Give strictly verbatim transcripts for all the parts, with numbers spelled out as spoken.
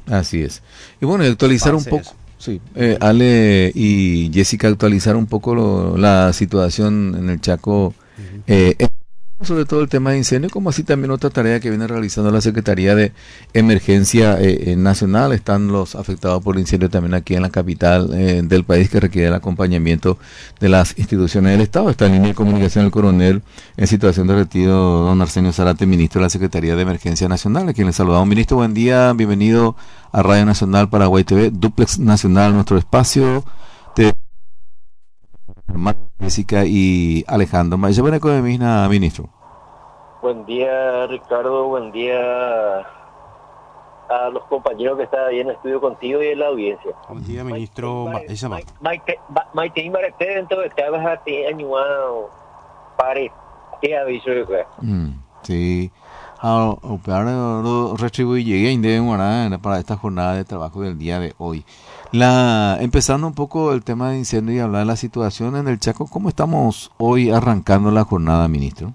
Así es. Y bueno, y actualizar un Pase poco, eso. sí, eh, Ale y Jessica, actualizar un poco lo- la situación en el Chaco, Ujú. eh, sobre todo el tema de incendio, como así también otra tarea que viene realizando la Secretaría de Emergencia eh, eh, Nacional. Están los afectados por el incendio también aquí en la capital eh, del país, que requiere el acompañamiento de las instituciones del Estado. Está en línea de comunicación el coronel en situación de retiro, don Arsenio Zárate, ministro de la Secretaría de Emergencia Nacional, a quien le saludamos. Ministro, buen día, bienvenido a Radio Nacional Paraguay T V, Duplex Nacional, nuestro espacio. Te Jessica y Alejandro. Ma- buena economista, ministro. Buen día, Ricardo. Buen día a los compañeros que están ahí en el estudio contigo y en la audiencia. Buen día, Maite ministro. Ma- esa va. Maite Maite Ibarete dentro de cada vez a ti añuado pare que aviso de que Mm, sí. Ah, operar lo retribuye ainda ¿verdad? Para esta jornada de trabajo del día de hoy. La, empezando un poco el tema de incendio y hablar de la situación en el Chaco, ¿cómo estamos hoy arrancando la jornada, ministro?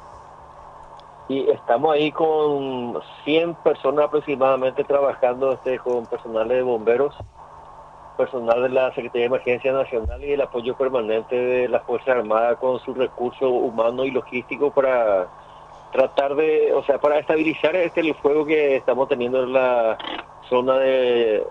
y estamos ahí con cien personas aproximadamente trabajando este con personal de bomberos, personal de la Secretaría de Emergencia Nacional y el apoyo permanente de las Fuerzas Armadas con sus recursos humanos y logísticos para tratar de, o sea, para estabilizar este el fuego que estamos teniendo en la zona de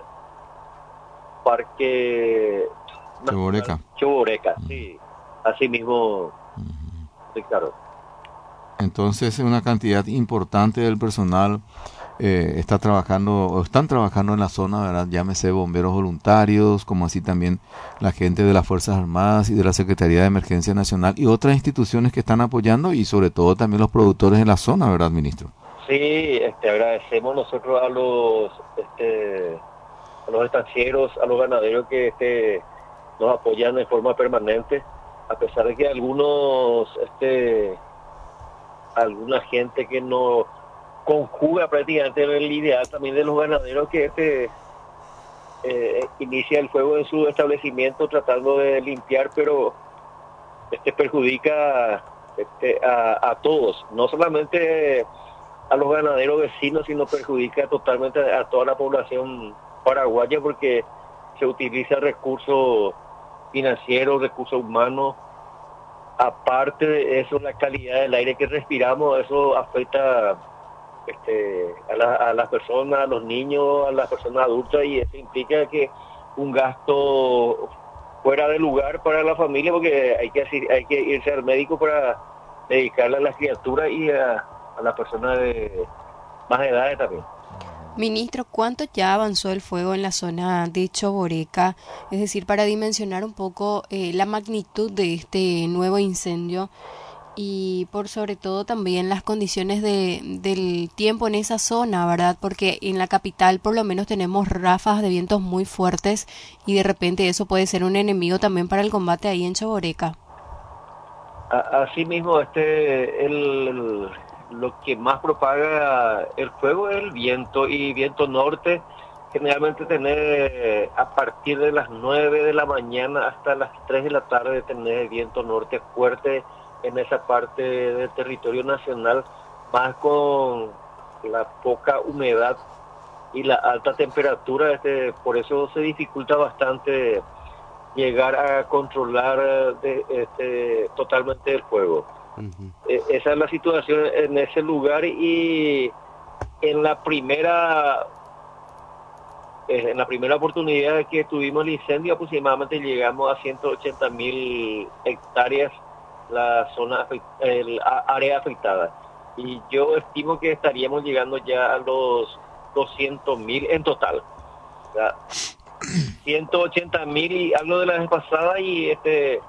Parque Nacional Choboreca. Choboreca, sí, así mismo, Ricardo. Entonces, una cantidad importante del personal eh, está trabajando o están trabajando en la zona, ¿verdad? Llámese bomberos voluntarios, como así también la gente de las Fuerzas Armadas y de la Secretaría de Emergencia Nacional y otras instituciones que están apoyando y sobre todo también los productores en la zona, ¿verdad, ministro? Sí, este, agradecemos nosotros a los, este, a los estancieros, a los ganaderos que este, nos apoyan de forma permanente, a pesar de que algunos, este, alguna gente que no conjuga prácticamente el ideal también de los ganaderos que este eh, inicia el fuego en su establecimiento tratando de limpiar, pero este perjudica este, a, a todos, no solamente a los ganaderos vecinos, sino perjudica totalmente a toda la población paraguaya porque se utiliza recursos financieros, recursos humanos. Aparte de eso, la calidad del aire que respiramos, eso afecta este, a, la, a las personas, a los niños, a las personas adultas, y eso implica que un gasto fuera de lugar para la familia, porque hay que hay que irse al médico para dedicarle a las criaturas y a, a las personas de más edades también. Ministro, ¿cuánto ya avanzó el fuego en la zona de Choboreca? Es decir, para dimensionar un poco eh, la magnitud de este nuevo incendio y por sobre todo también las condiciones de, del tiempo en esa zona, ¿verdad? Porque en la capital por lo menos tenemos ráfagas de vientos muy fuertes y de repente eso puede ser un enemigo también para el combate ahí en Choboreca. Así mismo, este, el, el, lo que más propaga el fuego es el viento, y viento norte, generalmente tener a partir de las nueve de la mañana hasta las tres de la tarde tener viento norte fuerte en esa parte del territorio nacional, más con la poca humedad y la alta temperatura, este, por eso se dificulta bastante llegar a controlar de, este, totalmente el fuego. Ujú. Eh, esa es la situación en ese lugar, y en la primera eh, en la primera oportunidad que tuvimos el incendio aproximadamente llegamos a ciento ochenta mil hectáreas la zona el área afectada, y yo estimo que estaríamos llegando ya a los doscientos mil en total. O sea, ciento ochenta mil y algo de la vez pasada, y este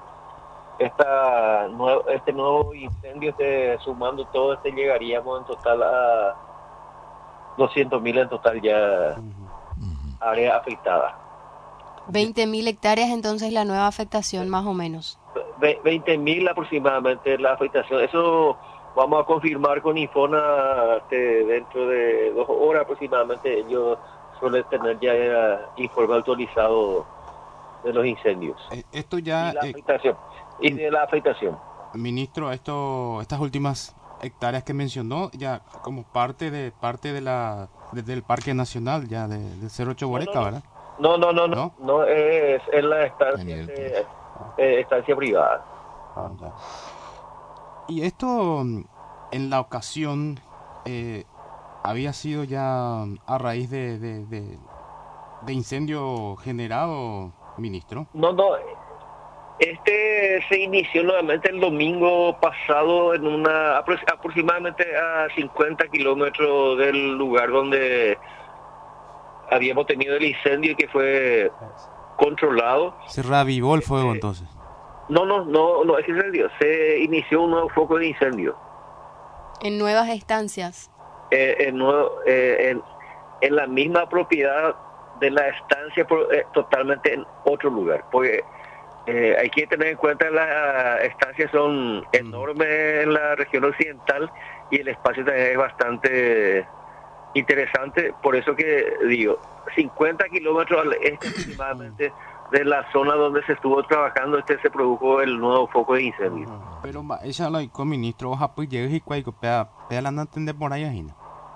esta nuevo, este nuevo incendio, este, sumando todo, este llegaríamos en total a doscientos mil en total ya área afectada. veinte mil hectáreas entonces la nueva afectación más o menos. veinte mil aproximadamente la afectación. Eso vamos a confirmar con Infona este, dentro de dos horas aproximadamente. Ellos suelen tener ya informe actualizado de los incendios Eh, Esto y ya, la eh, afectación y de la afectación. ministro, esto, estas últimas hectáreas que mencionó, ya como parte de parte de la desde el Parque Nacional ya de, de Cerro Choboreca, no, no, ¿verdad? No, no, no, no, ¿No? no, es en la estancia, Daniel, de, eh, estancia privada. Ah, ya. Y esto, mm, en la ocasión, eh, había sido ya a raíz de, de, de, de incendio generado, ministro. No, no, este se inició nuevamente el domingo pasado en una apro- aproximadamente a cincuenta kilómetros del lugar donde habíamos tenido el incendio que fue controlado. Se reavivó el fuego Eh, entonces. no, no, no, no es incendio, se inició un nuevo foco de incendio. En nuevas estancias. Eh, en, nuevo, eh, en, en la misma propiedad de la estancia, pero, eh, totalmente en otro lugar, porque eh, hay que tener en cuenta que las estancias son enormes en la región occidental y el espacio también es bastante interesante, por eso que digo, cincuenta kilómetros al este aproximadamente de la zona donde se estuvo trabajando, este se produjo el nuevo foco de incendio. Pero ma, ella lo con ministro, ojalá pues llegue y cuando pea, pea la no entender por ahí, Gina.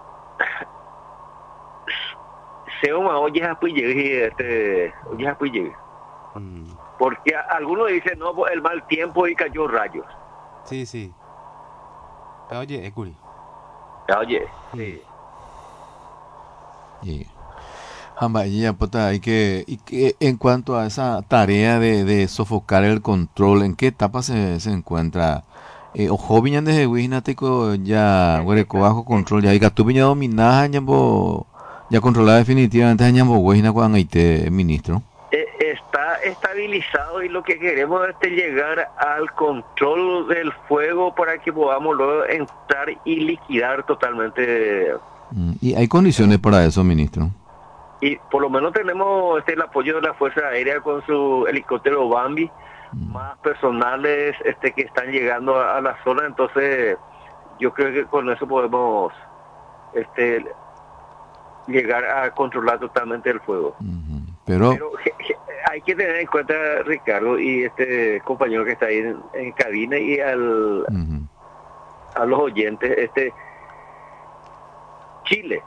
Se uma oye pues llegue, este, oye pues llegue. Mm. Porque a- algunos dicen, no, pues, el mal tiempo y cayó rayos. Sí, sí. Pero oye, Ecuri. Oye, sí. Y, Jamba, y ya, puta, hay que, y que en cuanto a esa tarea de, de sofocar el control, ¿en qué etapa se, se encuentra? Eh, ojo viñan desde Wijnatico ya huereco bajo control, ya y tú viña dominada ñambo, ya controlada definitivamente ñambo Wijna cuando te ministro. Eh, está estabilizado y lo que queremos es llegar al control del fuego para que podamos luego entrar y liquidar totalmente. Mm, y hay condiciones para eso, ministro. Y por lo menos tenemos este el apoyo de la Fuerza Aérea con su helicóptero Bambi, Mm. más personales este que están llegando a, a la zona, entonces yo creo que con eso podemos este llegar a controlar totalmente el fuego. Ujú. Pero, Pero je- je- hay que tener en cuenta, Ricardo, y este compañero que está ahí en, en cabina y al, ujú, a los oyentes, este Chile,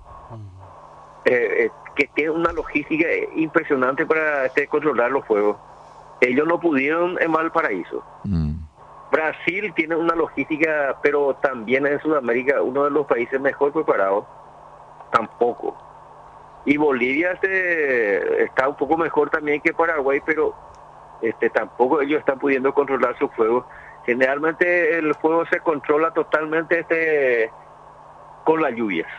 eh, eh, que tiene una logística impresionante para este, controlar los fuegos. Ellos no pudieron en Valparaíso. mm, Brasil tiene una logística, pero también en Sudamérica, uno de los países mejor preparados, tampoco. Y Bolivia este, está un poco mejor también que Paraguay, pero este, tampoco ellos están pudiendo controlar su fuego. Generalmente el fuego se controla totalmente este, con las lluvias.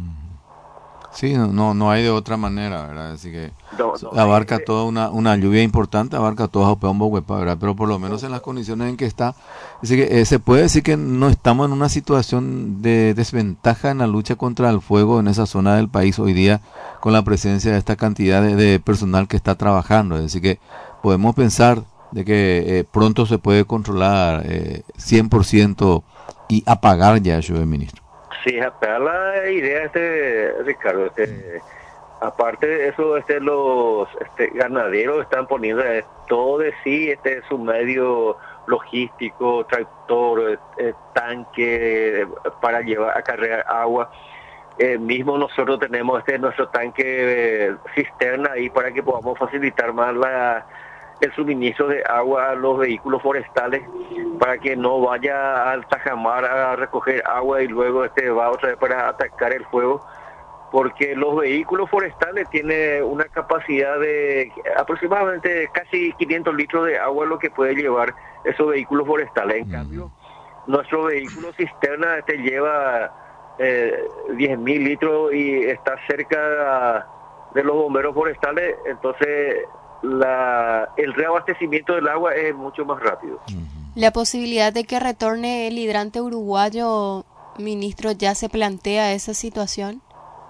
sí, no, no no hay de otra manera, ¿verdad? Así que No, so- no, abarca eh, toda una, una lluvia importante, abarca todo Jaupón, Bohuepa, ¿verdad? Pero por lo menos en las condiciones en que está, así que eh, se puede decir que no estamos en una situación de desventaja en la lucha contra el fuego en esa zona del país hoy día con la presencia de esta cantidad de, de personal que está trabajando, es decir que podemos pensar de que eh, pronto se puede controlar eh, cien por ciento y apagar ya eso, ministro. Sí, acá la idea este Ricardo, este, aparte de eso, este los este, ganaderos están poniendo eh, todo de sí, este su medio logístico, tractor, eh, tanque eh, para llevar a cargar agua. Eh, mismo nosotros tenemos este nuestro tanque eh, cisterna ahí para que podamos facilitar más la el suministro de agua a los vehículos forestales para que no vaya al tajamar a recoger agua y luego este va otra vez para atacar el fuego, porque los vehículos forestales tienen una capacidad de aproximadamente casi quinientos litros de agua lo que puede llevar esos vehículos forestales. En Mm. cambio, nuestro vehículo cisterna este lleva eh, diez mil litros y está cerca de los bomberos forestales, entonces la el reabastecimiento del agua es mucho más rápido. La posibilidad de que retorne el hidrante uruguayo, ministro, ¿ya se plantea esa situación?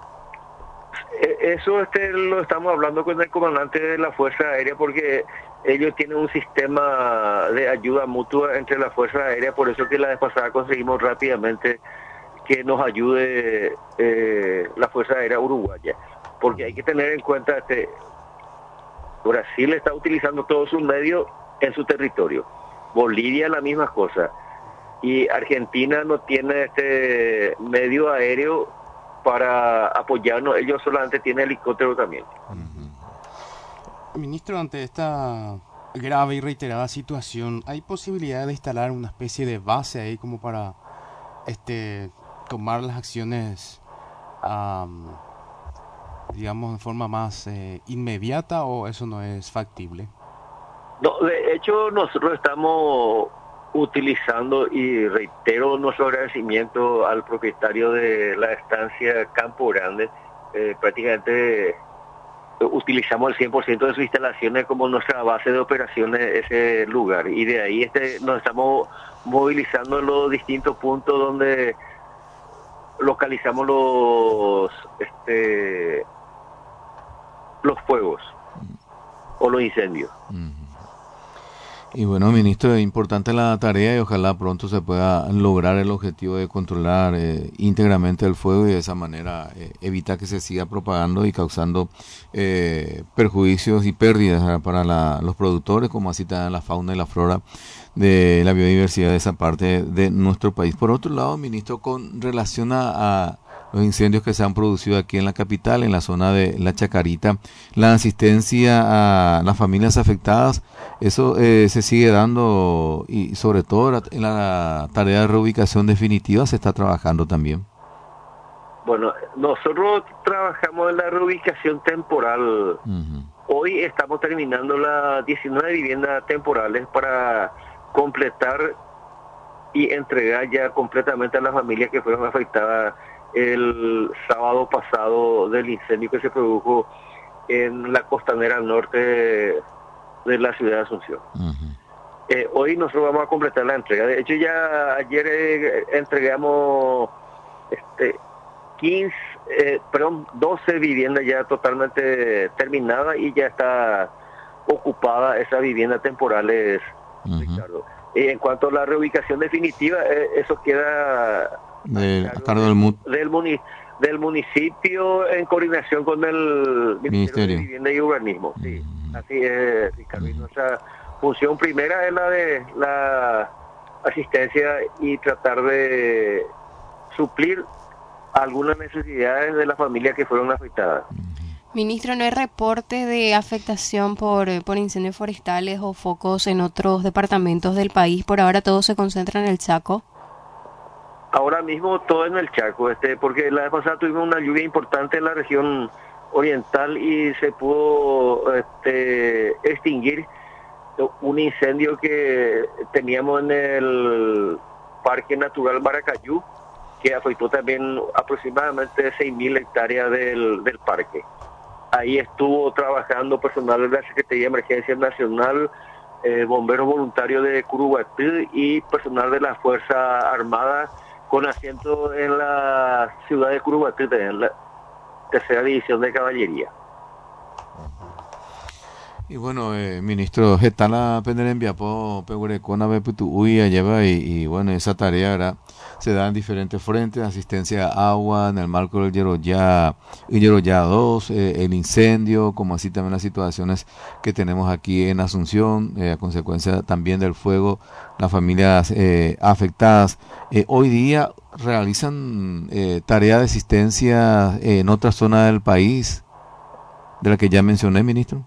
Eh, Eso este lo estamos hablando con el comandante de la Fuerza Aérea porque ellos tienen un sistema de ayuda mutua entre la Fuerza Aérea, por eso que la vez pasada conseguimos rápidamente que nos ayude eh, la Fuerza Aérea Uruguaya, porque hay que tener en cuenta este Brasil está utilizando todos sus medios en su territorio, Bolivia la misma cosa, y Argentina no tiene este medio aéreo para apoyarnos. Ellos solamente tienen helicóptero también. Uh-huh. Ministro, ante esta grave y reiterada situación, ¿hay posibilidad de instalar una especie de base ahí como para este tomar las acciones, um, digamos, de forma más eh, inmediata, o eso no es factible? No, de hecho nosotros estamos utilizando, y reitero nuestro agradecimiento al propietario de la estancia Campo Grande, eh, prácticamente utilizamos el cien por ciento de sus instalaciones como nuestra base de operaciones ese lugar, y de ahí este nos estamos movilizando en los distintos puntos donde localizamos los este los fuegos o los incendios. Uh-huh. Y bueno, ministro, es importante la tarea y ojalá pronto se pueda lograr el objetivo de controlar eh, íntegramente el fuego y de esa manera eh, evitar que se siga propagando y causando eh, perjuicios y pérdidas ¿verdad? Para la, los productores, como así también la fauna y la flora de la biodiversidad de esa parte de nuestro país. Por otro lado, ministro, con relación a, a los incendios que se han producido aquí en la capital, en la zona de La Chacarita, la asistencia a las familias afectadas, eso eh, se sigue dando, y sobre todo en la tarea de reubicación definitiva se está trabajando también. Bueno, nosotros trabajamos en la reubicación temporal. Uh-huh. Hoy estamos terminando las diecinueve viviendas temporales para completar y entregar ya completamente a las familias que fueron afectadas el sábado pasado del incendio que se produjo en la costanera norte de la ciudad de Asunción. Uh-huh. Eh, hoy nosotros vamos a completar la entrega. De hecho, ya ayer eh, entregamos este, quince, eh, perdón, doce viviendas ya totalmente terminadas y ya está ocupada esas viviendas temporales. Uh-huh. Ricardo. Eh, en cuanto a la reubicación definitiva, eh, eso queda del, a cargo del, mu- del, muni- del municipio en coordinación con el Ministerio, Ministerio. de Vivienda y Urbanismo. Uh-huh. Sí, así es, Ricardo. Uh-huh. Nuestra función primera es la de la asistencia y tratar de suplir algunas necesidades de las familias que fueron afectadas. Ministro, ¿no hay reporte de afectación por, por incendios forestales o focos en otros departamentos del país? Por ahora todo se concentra en el Chaco. Ahora mismo todo en el Chaco, este, porque la vez pasada tuvimos una lluvia importante en la región oriental y se pudo este, extinguir un incendio que teníamos en el Parque Natural Maracayú, que afectó también aproximadamente seis mil hectáreas del, del parque. Ahí estuvo trabajando personal de la Secretaría de Emergencia Nacional, eh, bomberos voluntarios de Curuguatí y personal de la Fuerza Armada con asiento en la ciudad de Curuguatí, en la tercera división de caballería. Y bueno, eh, ministro, Getala Penderembiapo, Pegurecona, Beputuuya lleva y, y bueno, esa tarea ¿verdad? Se da en diferentes frentes, asistencia a agua, en el marco del Yeroyá, Yeroyá dos, eh, el incendio, como así también las situaciones que tenemos aquí en Asunción, eh, a consecuencia también del fuego, las familias eh, afectadas. Eh, hoy día realizan eh, tarea de asistencia eh, en otra zona del país, de la que ya mencioné, ministro.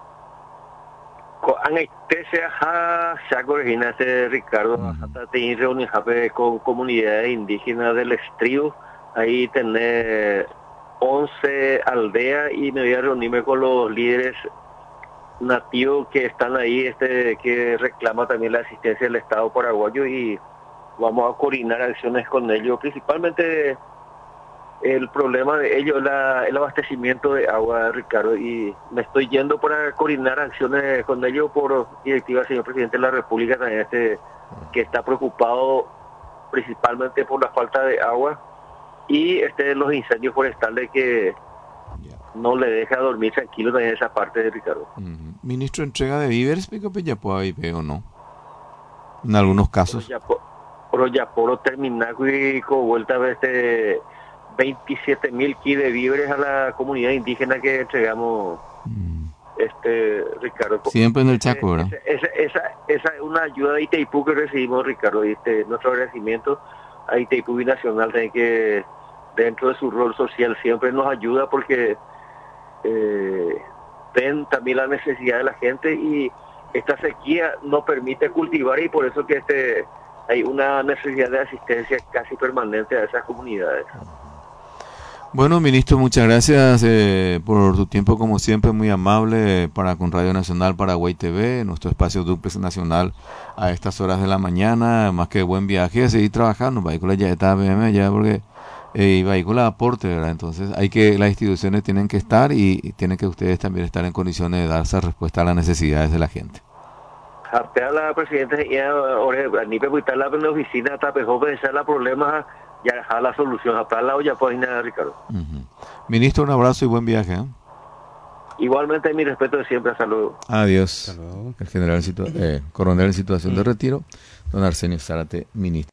Ricardo, hasta tener reuniones con comunidades indígenas del Estrío, ahí tener once aldeas y me voy a reunirme con los líderes nativos que están ahí, este que reclama también la asistencia del Estado paraguayo y vamos a coordinar acciones con ellos, principalmente el problema de ellos es la, el abastecimiento de agua, Ricardo, y me estoy yendo para coordinar acciones con ellos por directiva del señor presidente de la República también, este que está preocupado principalmente por la falta de agua y este los incendios forestales que no le deja dormir tranquilo también esa parte de Ricardo. Uh-huh. Ministro, entrega de víveres, ya puede haber o no, en algunos casos. Pero ya por terminar y con vuelta a este veintisiete mil kilos de víveres a la comunidad indígena que entregamos, mm. este Ricardo. Siempre en el Chaco, ¿verdad? Esa, esa, esa es una ayuda de Itaipú que recibimos, Ricardo, y este, nuestro agradecimiento a Itaipú Binacional también que dentro de su rol social siempre nos ayuda porque eh, ven también la necesidad de la gente y esta sequía no permite cultivar y por eso que este hay una necesidad de asistencia casi permanente a esas comunidades. Bueno, ministro, muchas gracias eh, por tu tiempo, como siempre, muy amable para con Radio Nacional Paraguay T V, nuestro espacio Duplex Nacional a estas horas de la mañana. Más que buen viaje, a seguir trabajando. Vehículos ya está B M ya porque eh, y vehículos aporte, ¿verdad? Entonces, hay que las instituciones tienen que estar y, y tienen que ustedes también estar en condiciones de dar esa respuesta a las necesidades de la gente. Hasta la presidenta ya ahora ni preguntar la oficina hasta mejor pensar los problemas ya dejar la solución hasta la olla pues nada, Ricardo. Uh-huh. Ministro, un abrazo y buen viaje, ¿eh? Igualmente mi respeto de siempre, hasta luego. Adiós. Hasta luego. El general situa- eh, coronel en situación de retiro, don Arsenio Zárate, ministro.